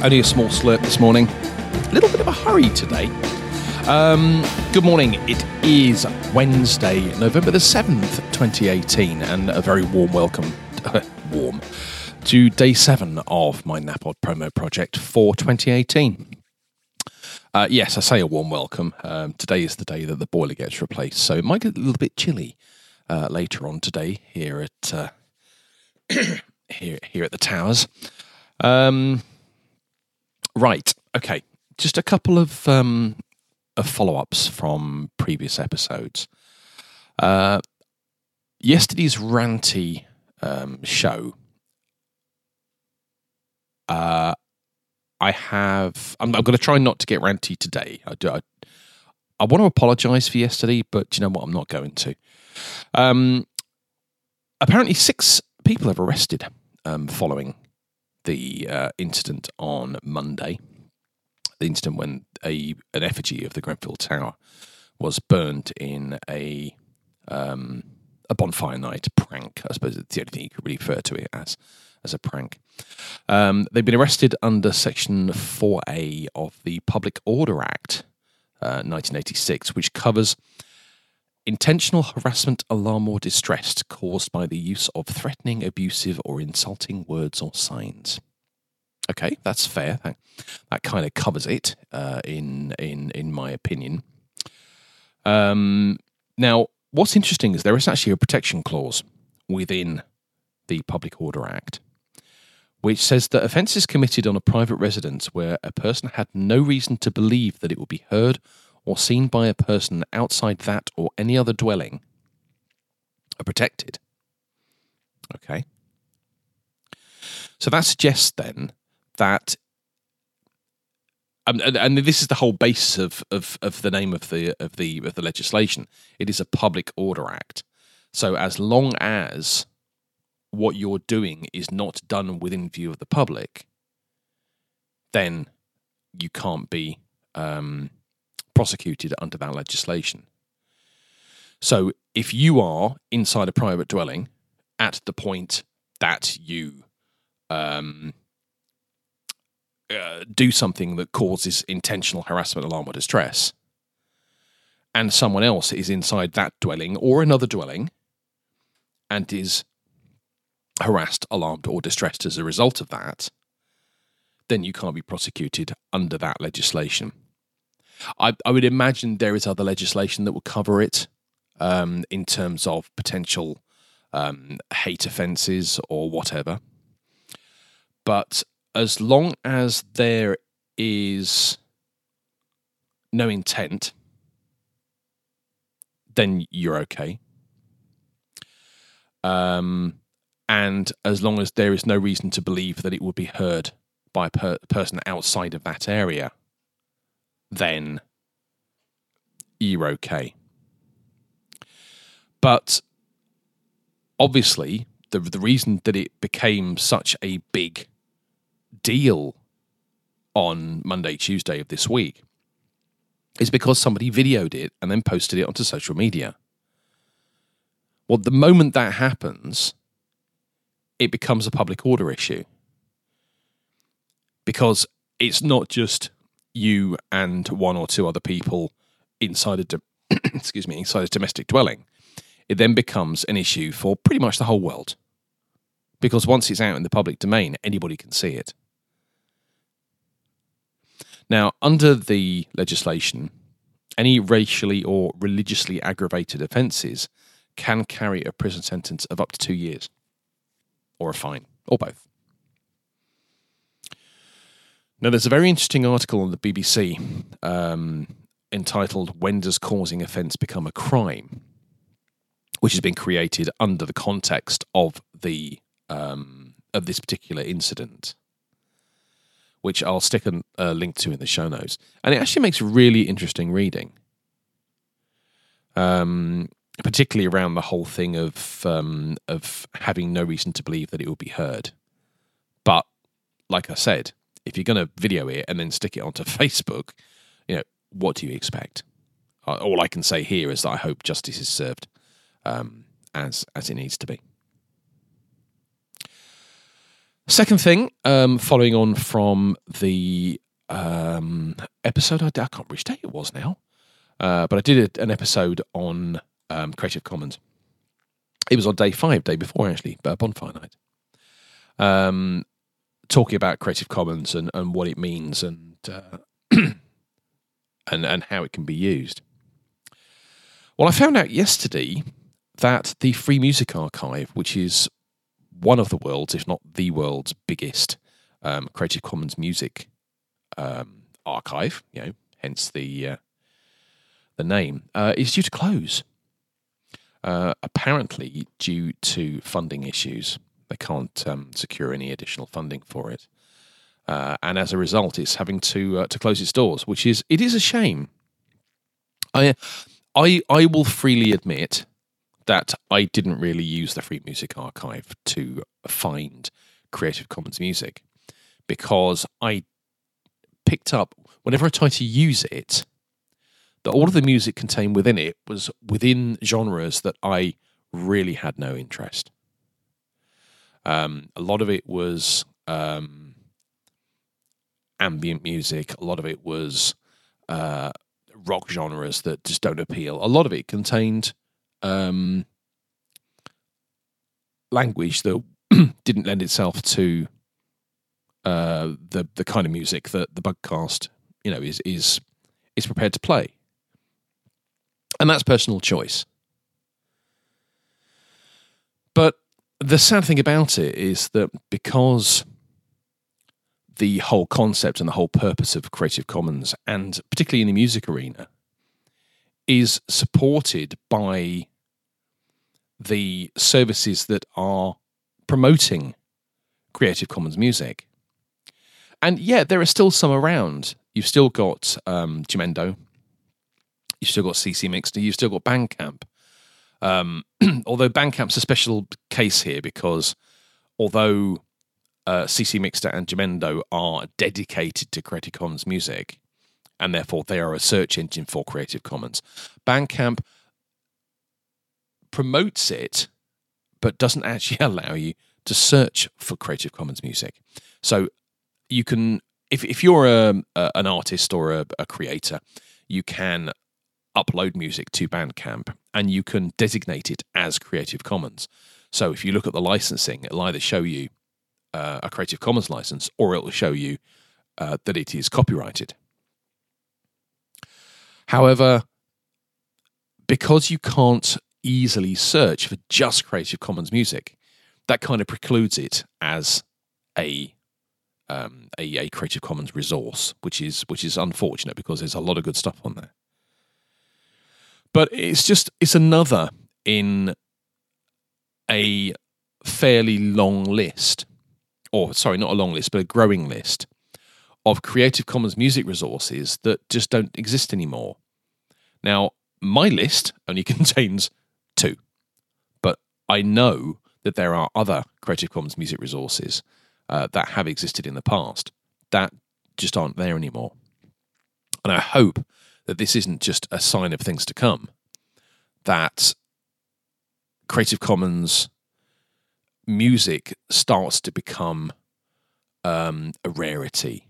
Only a small slurp this morning. A little bit of a hurry today. Good morning. It is Wednesday, November the 7th, 2018, and a very warm welcome, to day 7 of my Napod promo project for 2018. Yes, I say a warm welcome. Today is the day that the boiler gets replaced, so it might get a little bit chilly later on today here at here at the towers. Right, okay. Just a couple of follow-ups from previous episodes. Yesterday's ranty show. I'm going to try not to get ranty today. I want to apologise for yesterday, but you know what? I'm not going to. Apparently 6 people have arrested following the incident on Monday. The incident when an effigy of the Grenfell Tower was burned in a bonfire night prank. I suppose it's the only thing you could really refer to it as a prank. They've been arrested under Section 4A of the Public Order Act, 1986, which covers intentional harassment, alarm, or distress caused by the use of threatening, abusive, or insulting words or signs. Okay, that's fair. That kind of covers it, in my opinion. Now, what's interesting is there is actually a protection clause within the Public Order Act, which says that offences committed on a private residence where a person had no reason to believe that it would be heard or seen by a person outside that or any other dwelling are protected. Okay. So that suggests then that, and this is the whole basis of the name of the legislation. It is a Public Order Act. So as long as what you're doing is not done within view of the public, then you can't be prosecuted under that legislation. So if you are inside a private dwelling at the point that you do something that causes intentional harassment, alarm, or distress, and someone else is inside that dwelling or another dwelling and is harassed, alarmed, or distressed as a result of that, then you can't be prosecuted under that legislation. I would imagine there is other legislation that will cover it in terms of potential hate offences or whatever. But as long as there is no intent, then you're okay. And as long as there is no reason to believe that it would be heard by a person outside of that area, then you're okay. But obviously, the reason that it became such a big deal on Monday, Tuesday of this week is because somebody videoed it and then posted it onto social media. Well, the moment that happens, it becomes a public order issue. Because it's not just you and one or two other people inside a inside a domestic dwelling. It then becomes an issue for pretty much the whole world. Because once it's out in the public domain, anybody can see it. Now, under the legislation, any racially or religiously aggravated offences can carry a prison sentence of up to 2 years, or a fine, or both. Now, there's a very interesting article on the BBC entitled "When Does Causing Offence Become a Crime?", which has been created under the context of the of this particular incident, which I'll stick a link to in the show notes. And it actually makes really interesting reading, particularly around the whole thing of having no reason to believe that it will be heard. But like I said, if you're going to video it and then stick it onto Facebook, what do you expect? All I can say here is that I hope justice is served as it needs to be. Second thing, following on from the episode, I can't remember which day it was now, but I did an episode on Creative Commons. It was on day 5, day before actually, Bonfire Night. Talking about Creative Commons and what it means and and how it can be used. Well, I found out yesterday that the Free Music Archive, which is one of the world's, if not the world's biggest Creative Commons music archive, hence the name, is due to close. Apparently, due to funding issues, they can't secure any additional funding for it, and as a result, it's having to close its doors, which is a shame. I will freely admit that I didn't really use the Free Music Archive to find Creative Commons music, because I picked up, whenever I tried to use it, that all of the music contained within it was within genres that I really had no interest. A lot of it was ambient music. A lot of it was rock genres that just don't appeal. A lot of it contained language that didn't lend itself to the kind of music that the Bugcast is prepared to play, and that's personal choice. But the sad thing about it is that because the whole concept and the whole purpose of Creative Commons, and particularly in the music arena, is supported by the services that are promoting Creative Commons music. And yeah, there are still some around. You've still got Jamendo, you've still got CC Mixter, you've still got Bandcamp. Although Bandcamp's a special case here, because although CC Mixter and Jamendo are dedicated to Creative Commons music, and therefore they are a search engine for Creative Commons, Bandcamp promotes it, but doesn't actually allow you to search for Creative Commons music. So you can, if you're an artist or a creator, you can upload music to Bandcamp and you can designate it as Creative Commons. So if you look at the licensing, it'll either show you a Creative Commons license, or it'll show you that it is copyrighted. However, because you can't easily search for just Creative Commons music, that kind of precludes it as a Creative Commons resource, which is unfortunate, because there's a lot of good stuff on there. But it's another in a fairly long list, or sorry, not a long list, but a growing list of Creative Commons music resources that just don't exist anymore. Now, my list only contains 2, but I know that there are other Creative Commons music resources that have existed in the past that just aren't there anymore. And I hope that this isn't just a sign of things to come, that Creative Commons music starts to become a rarity.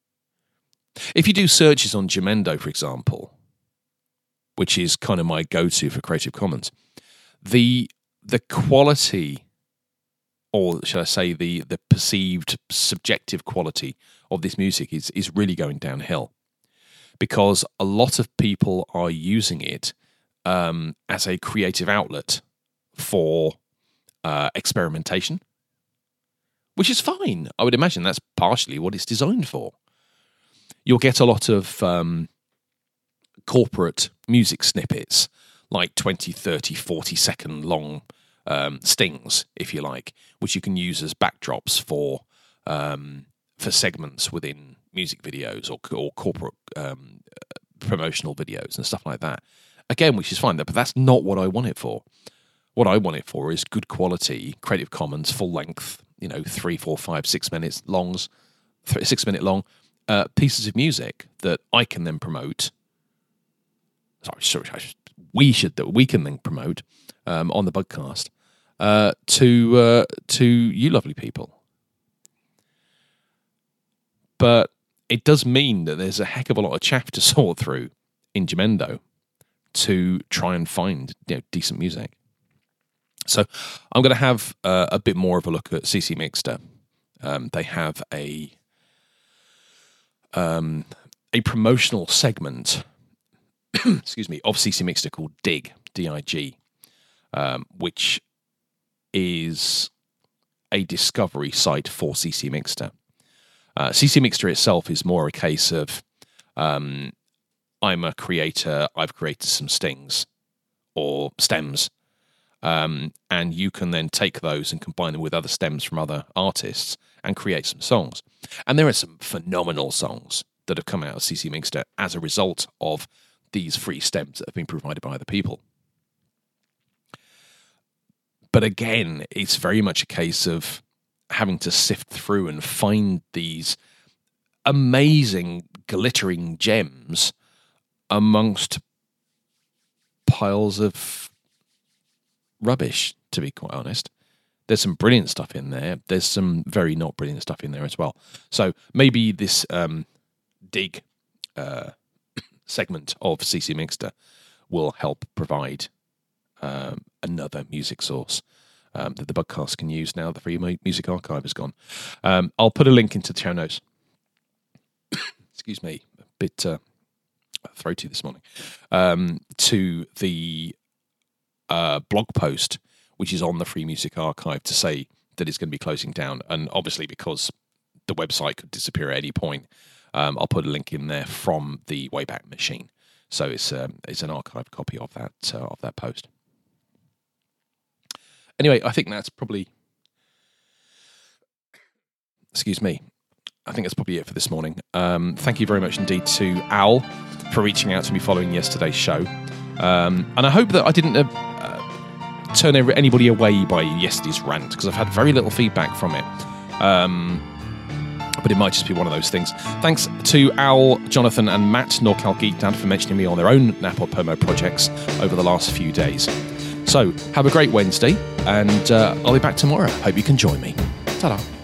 If you do searches on Jamendo, for example, which is kind of my go-to for Creative Commons, the quality, or shall I say the perceived subjective quality of this music is really going downhill, because a lot of people are using it as a creative outlet for experimentation, which is fine. I would imagine that's partially what it's designed for. You'll get a lot of corporate music snippets, like 20, 30, 40-second long stings, if you like, which you can use as backdrops for segments within music videos or corporate promotional videos and stuff like that. Again, which is fine, but that's not what I want it for. What I want it for is good quality Creative Commons full length, 3, 4, 5, 6 minutes longs, 6 minute long pieces of music that I can then promote. We can then promote on the Bugcast to you lovely people. But it does mean that there's a heck of a lot of chaff to sort through in Jamendo to try and find decent music. So I'm going to have a bit more of a look at CC Mixter. They have a promotional segment, excuse me, of CC Mixter called Dig, D-I-G, which is a discovery site for CC Mixter. CC Mixter itself is more a case of I'm a creator, I've created some stings or stems, and you can then take those and combine them with other stems from other artists and create some songs. And there are some phenomenal songs that have come out of CC Mixter as a result of these free stems that have been provided by other people. But again, it's very much a case of having to sift through and find these amazing glittering gems amongst piles of rubbish, to be quite honest. There's some brilliant stuff in there. There's some very not brilliant stuff in there as well. So maybe this dig segment of CC Mixter will help provide another music source that the Bugcast can use now the free music archive is gone. I'll put a link into the show notes. Excuse me, a bit throaty this morning. To the blog post, which is on the free music archive, to say that it's going to be closing down. And obviously, because the website could disappear at any point, I'll put a link in there from the Wayback Machine. So it's an archived copy of that post. Anyway, I think that's probably... Excuse me. I think that's probably it for this morning. Thank you very much indeed to Al for reaching out to me following yesterday's show. And I hope that I didn't turn anybody away by yesterday's rant, because I've had very little feedback from it. But it might just be one of those things. Thanks to Al, Jonathan, and Matt, NorCal Geek Dad, for mentioning me on their own NaPodPoMo projects over the last few days. So, have a great Wednesday, and I'll be back tomorrow. Hope you can join me. Ta-da.